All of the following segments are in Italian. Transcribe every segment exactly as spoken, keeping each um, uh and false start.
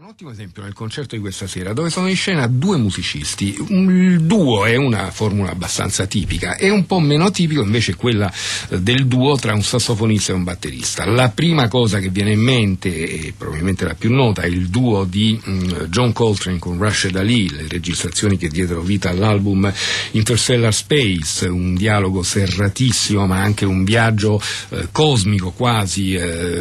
ottimo esempio nel concerto di questa sera, dove sono in scena due musicisti. Il duo è una formula abbastanza tipica, è un po' meno tipico invece quella del duo tra un sassofonista e un batterista. La prima cosa che viene in mente, e probabilmente la più nota, è il duo di um, John Coltrane con Rashid Ali, le registrazioni che diedero vita all'album Interstellar Space, un dialogo serratissimo ma anche un viaggio eh, cosmico quasi,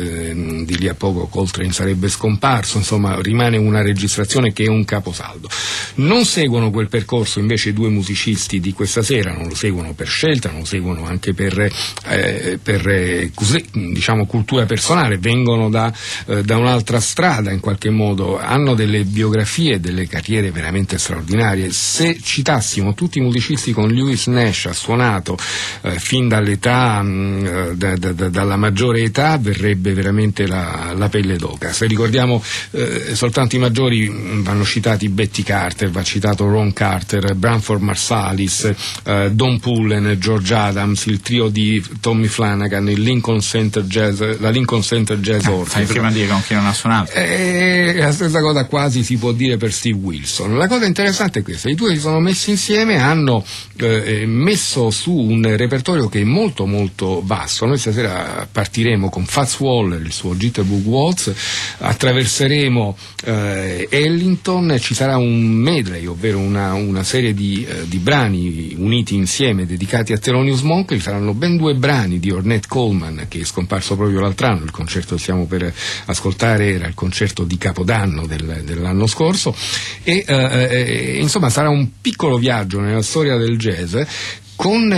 eh, di lì a poco Coltrane sarebbe scomparso, insomma rimane una registrazione che è un caposaldo. Non seguono quel percorso invece i due musicisti di questa sera, non lo seguono per scelta, non lo seguono anche per, eh, per eh, così, diciamo cultura personale, vengono da, eh, da un'altra strada in qualche modo, hanno delle biografie, delle carriere veramente straordinarie. Se citassimo tutti i musicisti con Lewis Nash ha suonato eh, fin dall'età, mh, da, da, da, dalla maggiore età, verrebbe veramente la, la pelle d'oca. Se ricordiamo eh, soltanto i maggiori, vanno citati Betty Carter, va citato Ron Carter, Branford Marsalis, eh, Don Pullen, George Adams, il trio di Tommy Flanagan, il Lincoln Center Jazz, la Lincoln Center Jazz ah, Orchestra. Fai prima di dire con chi non ha suonato. Eh, la stessa cosa quasi si può dire per Steve Wilson. La cosa interessante è questa: i due si sono messi insieme, hanno eh, messo su un repertorio che è molto molto vasto. Noi stasera partiremo con Fats Waller, il suo Jitterbug Waltz, attraverseremo eh, Ellington, ci sarà un medley, ovvero una, una serie di, eh, di brani uniti insieme dedicati a Thelonious Monk. Ci saranno ben due brani di Ornette Coleman, che è scomparso proprio l'altro anno. Il concerto che stiamo per ascoltare era il concerto di Capodanno del, dell'anno scorso, e eh, insomma sarà un piccolo viaggio nella storia del jazz. Con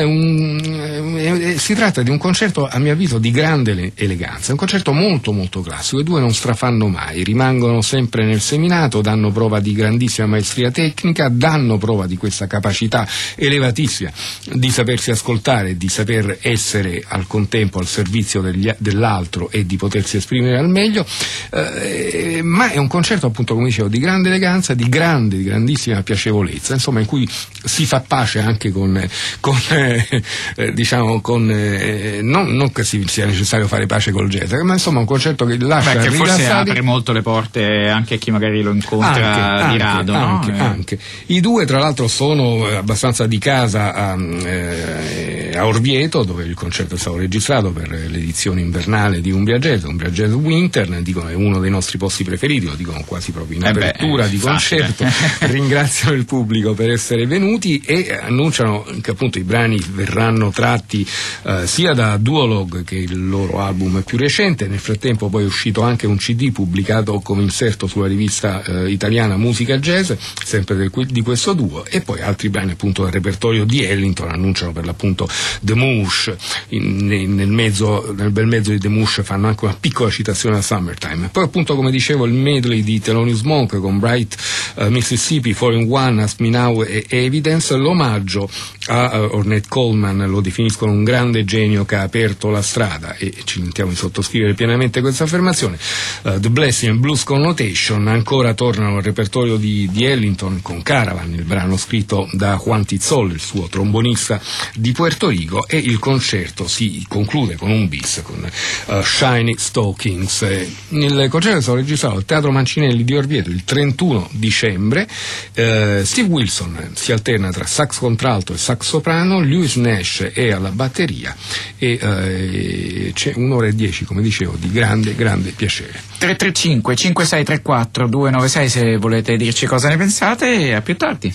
un, eh, si tratta di un concerto a mio avviso di grande eleganza, un concerto molto molto classico. I due non strafanno mai, rimangono sempre nel seminato, danno prova di grandissima maestria tecnica, danno prova di questa capacità elevatissima di sapersi ascoltare, di saper essere al contempo al servizio degli, dell'altro e di potersi esprimere al meglio, eh, ma è un concerto appunto, come dicevo, di grande eleganza, di grande, di grandissima piacevolezza, insomma, in cui si fa pace anche con, con Con, eh, eh, diciamo con eh, non, non che sia necessario fare pace col jazz, ma insomma un concerto che lascia Beh, che forse rilassati. Apre molto le porte anche a chi magari lo incontra anche, di rado, anche, no? anche, anche. I due tra l'altro sono abbastanza di casa a, eh, a Orvieto, dove il concerto è stato registrato per l'edizione invernale di Umbria Jazz, Umbria Jazz Winter. Dicono è uno dei nostri posti preferiti, lo dicono quasi proprio in eh apertura beh, di facile. concerto. Ringraziano il pubblico per essere venuti e annunciano che appunto i brani verranno tratti eh, sia da Duologue, che è il loro album più recente. Nel frattempo poi è uscito anche un C D pubblicato come inserto sulla rivista eh, italiana Musica Jazz, sempre del, di questo duo, e poi altri brani appunto del repertorio di Ellington. Annunciano per l'appunto The Moosh, in, nel, mezzo, nel bel mezzo di The Moosh fanno anche una piccola citazione a Summertime. Poi appunto, come dicevo, il medley di Thelonious Monk con Bright uh, Mississippi, four in one, Ask Me Now e Evidence, l'omaggio a uh, Ornette Coleman. Lo definiscono un grande genio che ha aperto la strada, e ci sentiamo di sottoscrivere pienamente questa affermazione. uh, The Blessing and Blues Connotation ancora tornano al repertorio di, di Ellington con Caravan, il brano scritto da Juan Tizol, il suo trombonista di Puerto Rico, e il concerto si conclude con un bis con uh, Shiny Stockings. Il concerto è stato registrato al Teatro Mancinelli di Orvieto il trentuno dicembre. uh, Steve Wilson si alterna tra sax contralto e sax soprano, Lewis Nash è alla batteria, e eh, c'è un'ora e dieci, come dicevo, di grande grande piacere. tre tre cinque cinque sei tre quattro due nove sei se volete dirci cosa ne pensate, e a più tardi.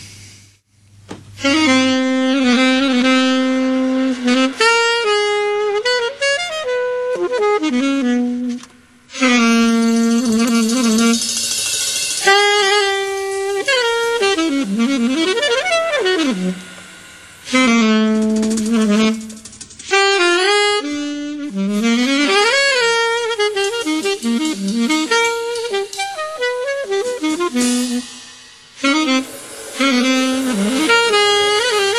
Thank you.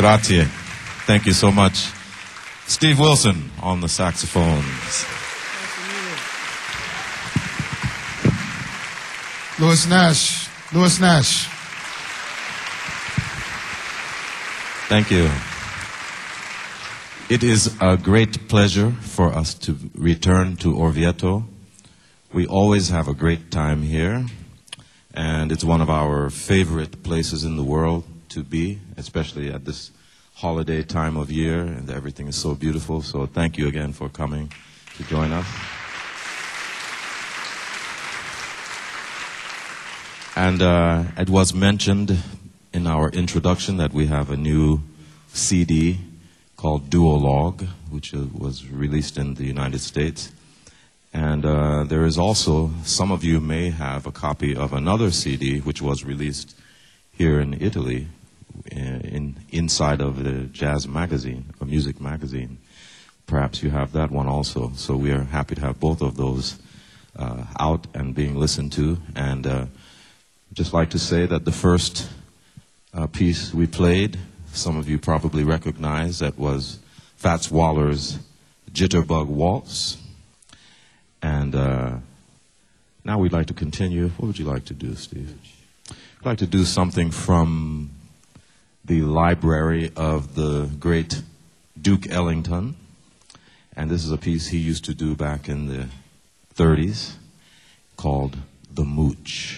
Grazie. Thank you so much. Steve Wilson on the saxophones. Louis Nash. Louis Nash. Thank you. It is a great pleasure for us to return to Orvieto. We always have a great time here, and it's one of our favorite places in the world to be, especially at this holiday time of year, and everything is so beautiful. So thank you again for coming to join us. And uh, it was mentioned in our introduction that we have a new C D called Duologue, which uh, was released in the United States. And uh, there is also, some of you may have a copy of another C D which was released here in Italy, in, in inside of the jazz magazine, a music magazine. Perhaps you have that one also. So we are happy to have both of those uh, out and being listened to. And uh, just like to say that the first uh, piece we played, some of you probably recognize, that was Fats Waller's Jitterbug Waltz. And uh, now we'd like to continue. What would you like to do, Steve? I'd like to do something from the library of the great Duke Ellington. And this is a piece he used to do back in the thirties called The Mooch.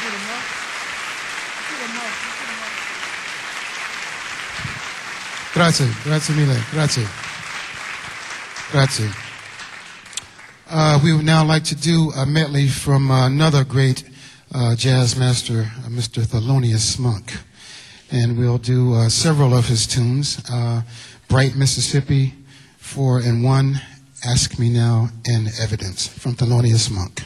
Grazie, grazie mille, grazie. Grazie. Uh, we would now like to do a medley from uh, another great uh, jazz master, uh, Mister Thelonious Monk. And we'll do uh, several of his tunes. Uh, Bright Mississippi, Four and One, Ask Me Now, and Evidence from Thelonious Monk.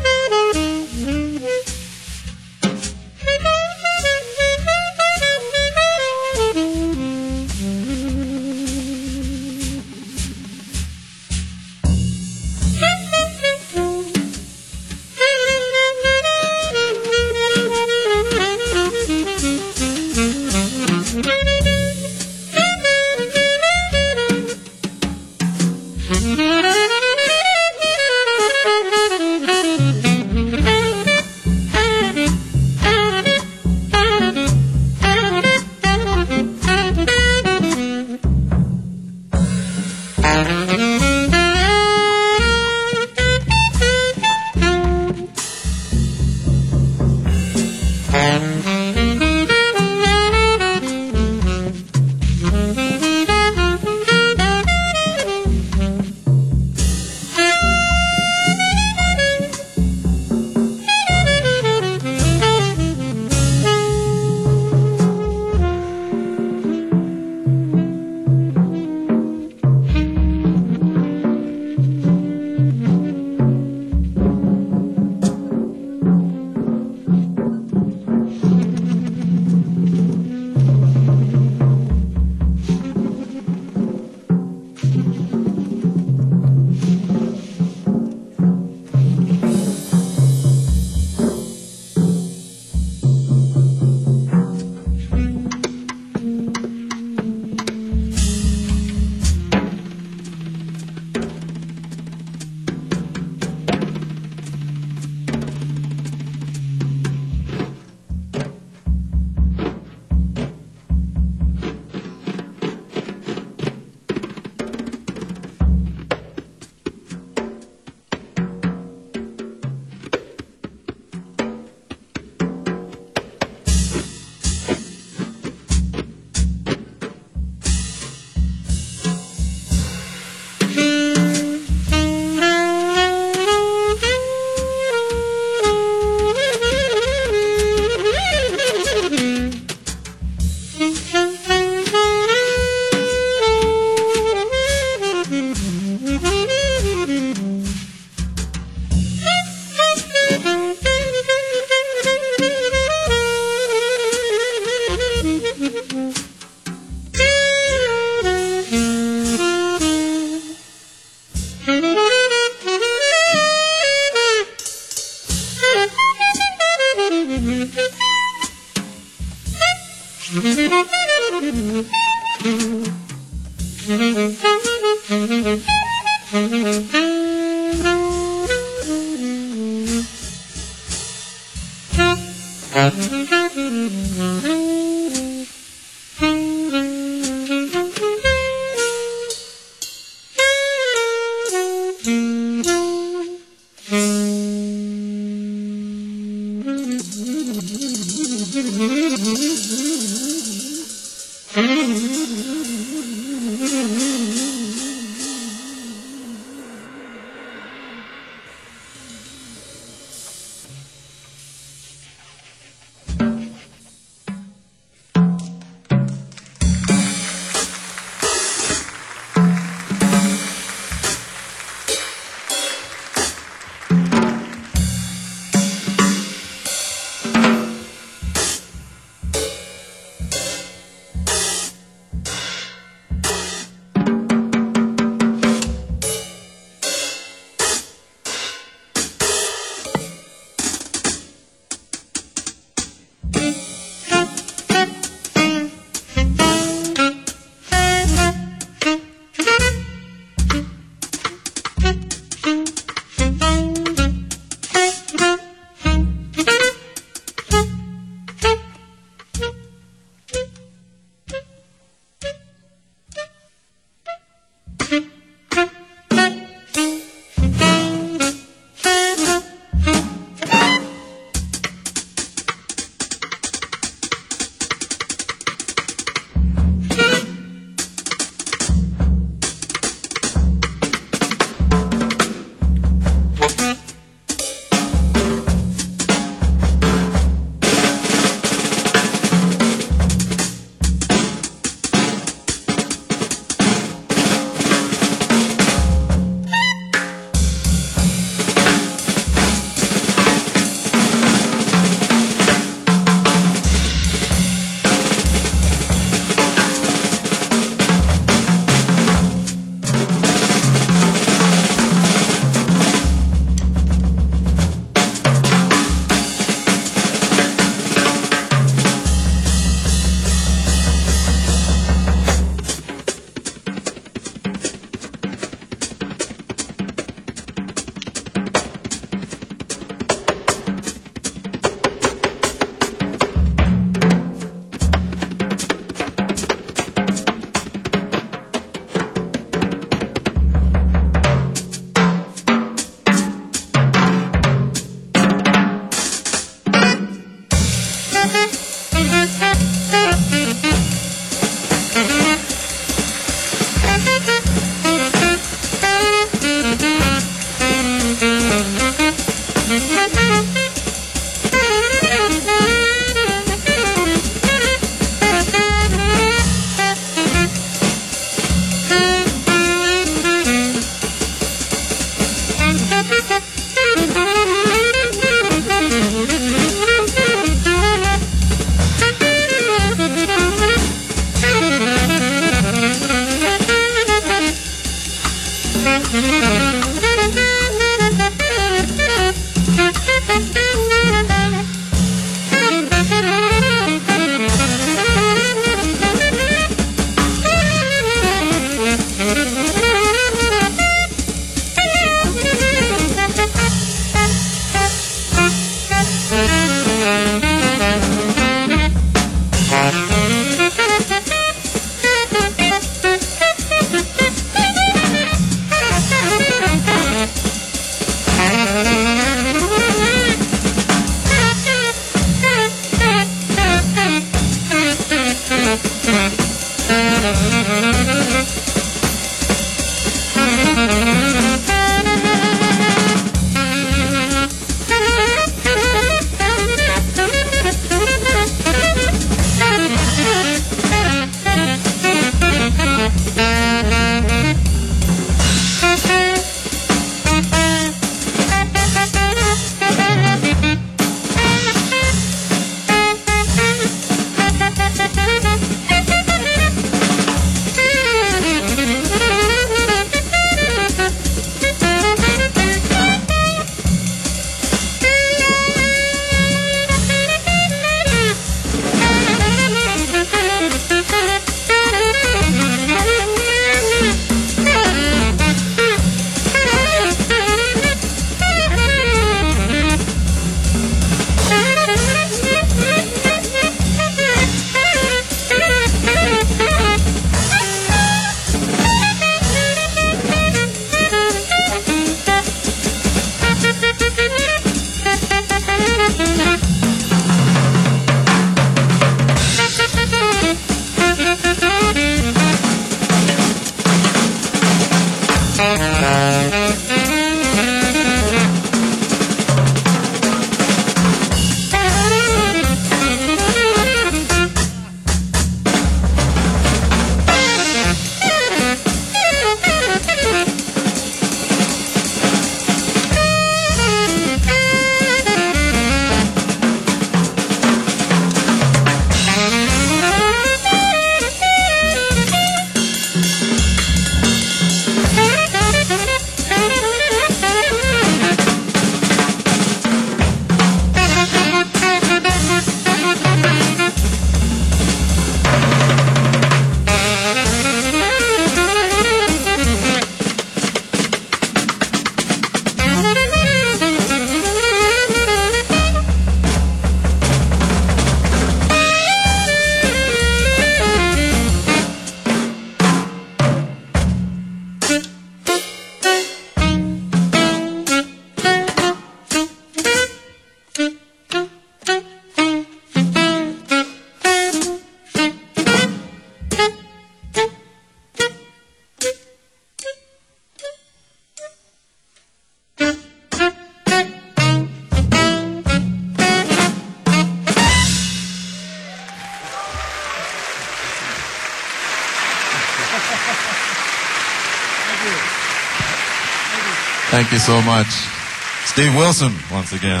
Thank you so much. Steve Wilson, once again.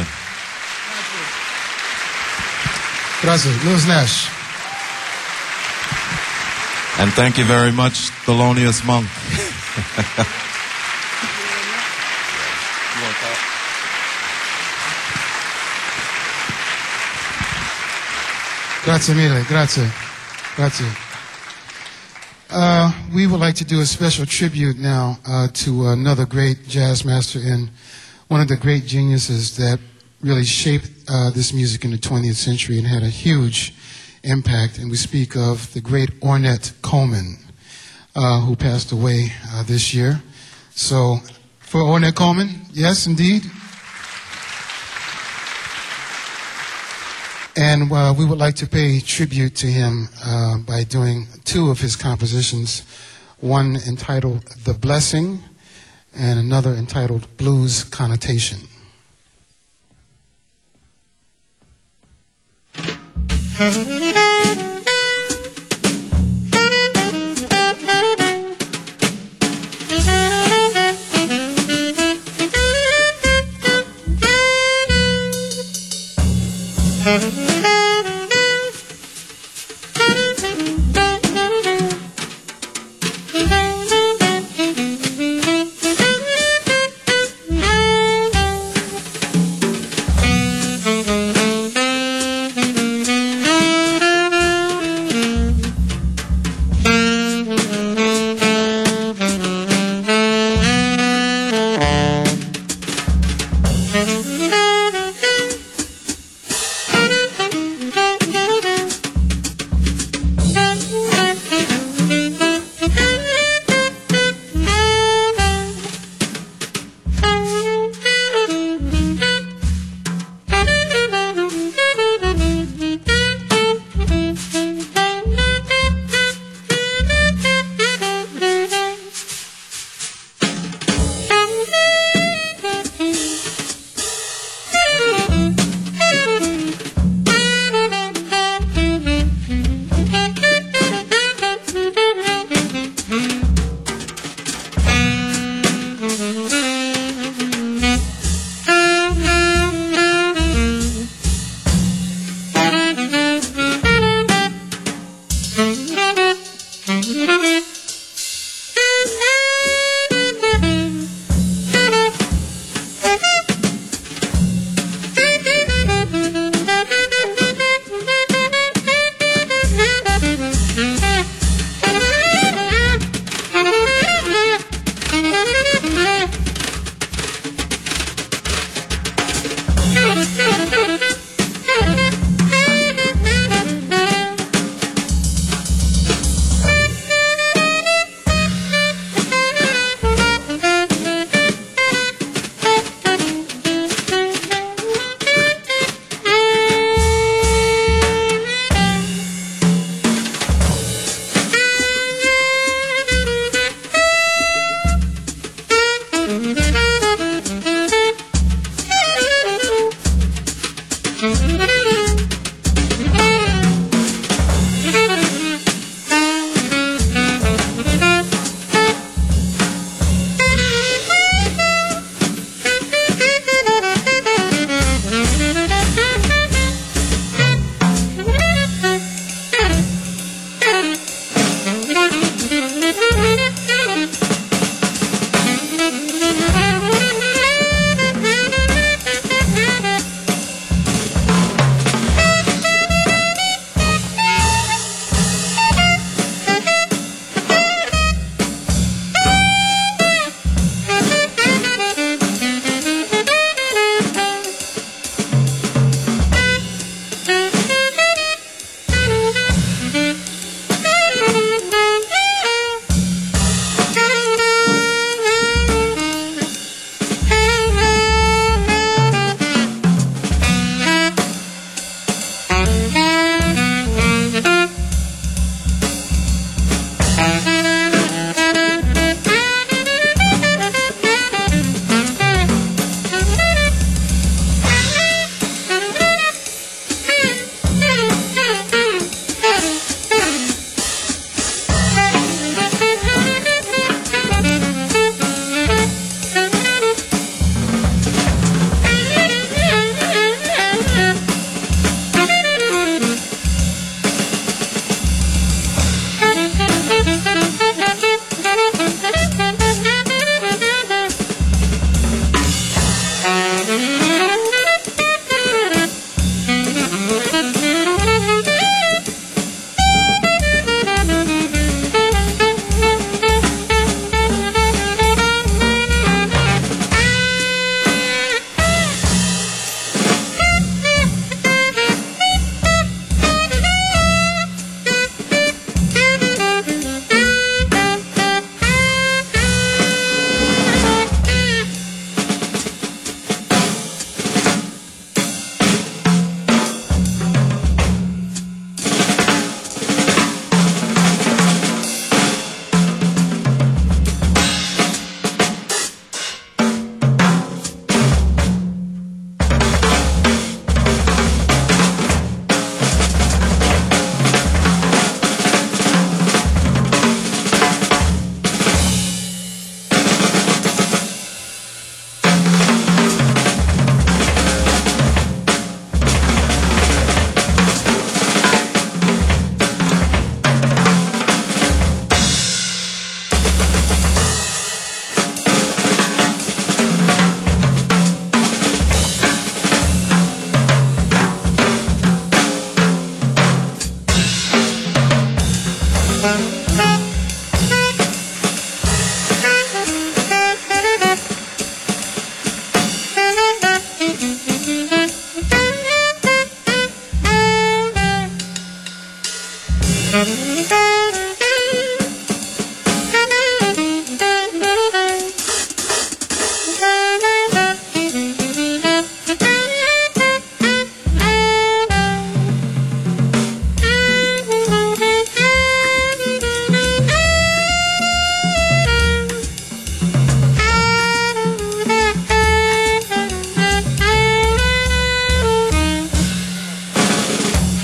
Gracias. Louis Nash. And thank you very much, Thelonious Monk. Grazie mille. Grazie. Grazie. Uh, we would like to do a special tribute now uh, to another great jazz master and one of the great geniuses that really shaped uh, this music in the twentieth century and had a huge impact. And we speak of the great Ornette Coleman, uh, who passed away uh, this year. So, for Ornette Coleman, yes, indeed. And uh, we would like to pay tribute to him uh, by doing two of his compositions, one entitled The Blessing and another entitled Blues Connotation.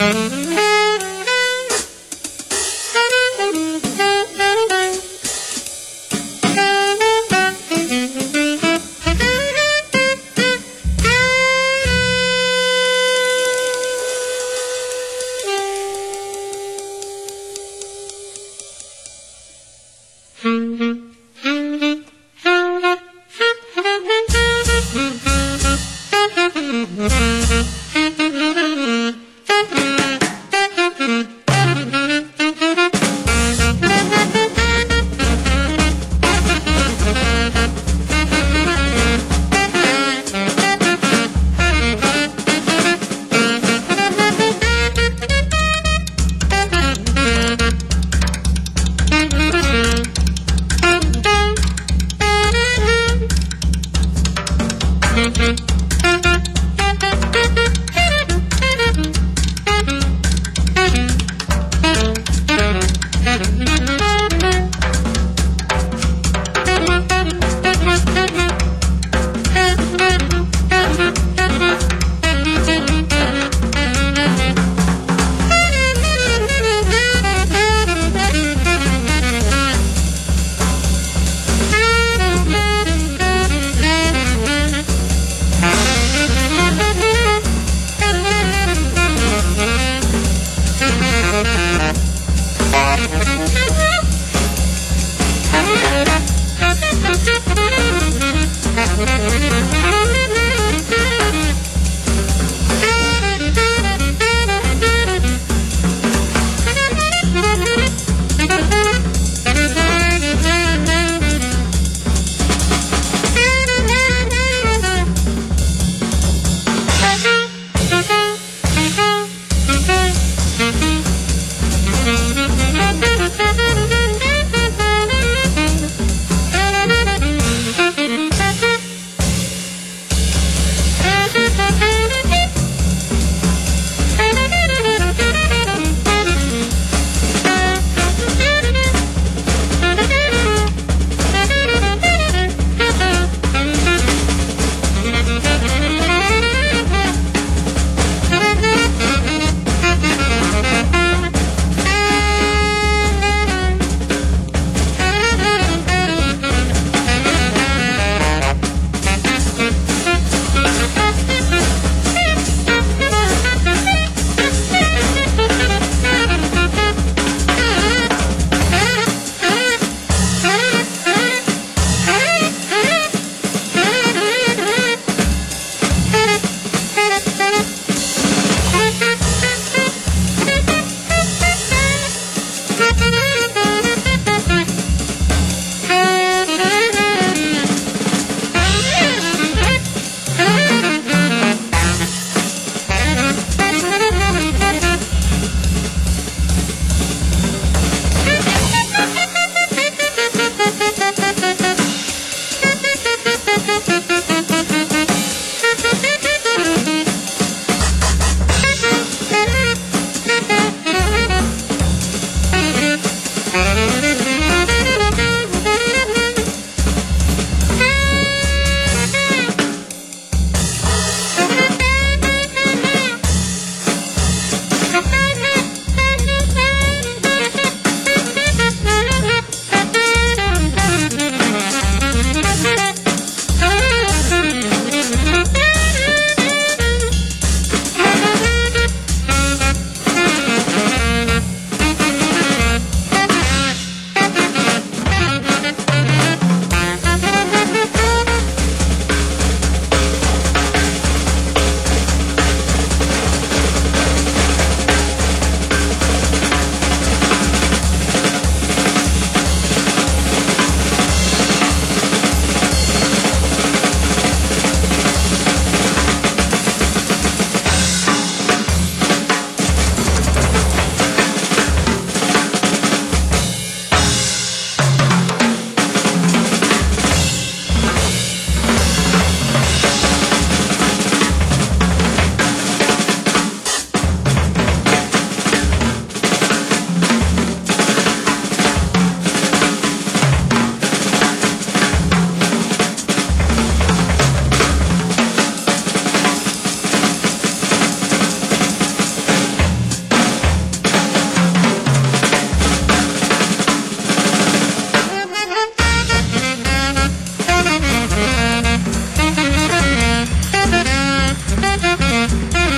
Thank you.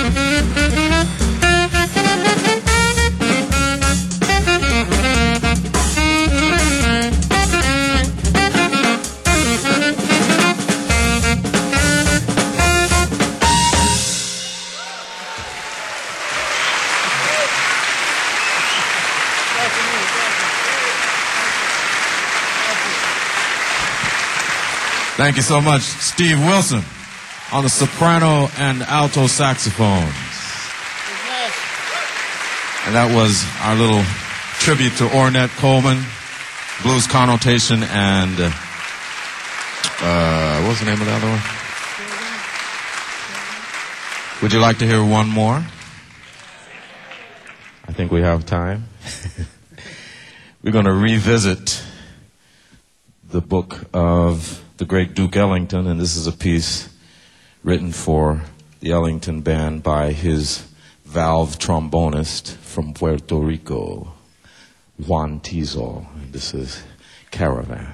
Thank you so much, Steve Wilson, on the soprano and alto saxophones. And that was our little tribute to Ornette Coleman, blues connotation, and uh, uh, what's the name of the other one? Would you like to hear one more? I think we have time. We're going to revisit the book of the great Duke Ellington, and this is a piece written for the Ellington Band by his valve trombonist from Puerto Rico, Juan Tizol. And this is Caravan.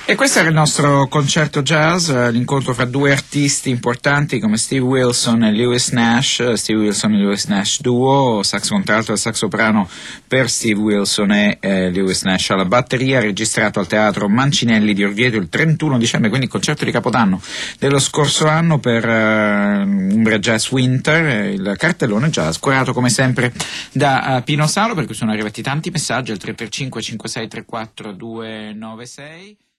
E questo era il nostro concerto jazz, l'incontro fra due artisti importanti come Steve Wilson e Lewis Nash, Steve Wilson e Lewis Nash duo, saxo contralto e saxo soprano per Steve Wilson e eh, Lewis Nash alla batteria, registrato al Teatro Mancinelli di Orvieto il trentuno dicembre, quindi il concerto di Capodanno dello scorso anno per uh, Umbria Jazz Winter, il cartellone jazz curato come sempre da uh, Pino Salo, per cui sono arrivati tanti messaggi al tre tre cinque cinque sei tre quattro due nove sei.